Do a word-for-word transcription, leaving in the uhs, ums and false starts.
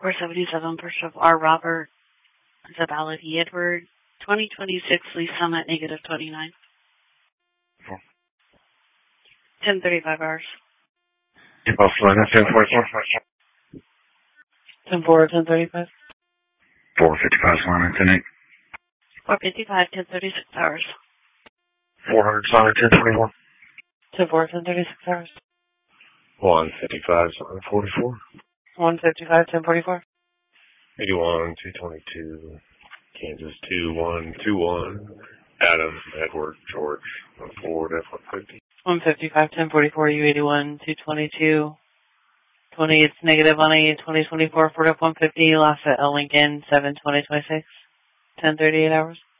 four seventy-seven, Bishop R. Robert, Zabala E. Edward, twenty twenty-six, Lee Summit, negative twenty-nine. Four. ten thirty-five hours. Impulse line at ten forty-four. ten four, ten thirty-five. four fifty-five line at ten eight. four fifty-five, ten thirty-six hours. four hundred line at ten twenty-one. ten four, ten thirty-six hours. one fifty-five line at forty-four. one fifty-five, ten forty-four. eighty-one, two twenty-two. Kansas two one two one. Adam, Edward, George, Ford, F one fifty. one fifty-five, ten forty-four, U eighty-one, two twenty-two. twenty, it's negative on eight, twenty twenty-four, Ford F one fifty, Lafayette, L. Lincoln, seven twenty twenty-six. ten thirty-eight hours.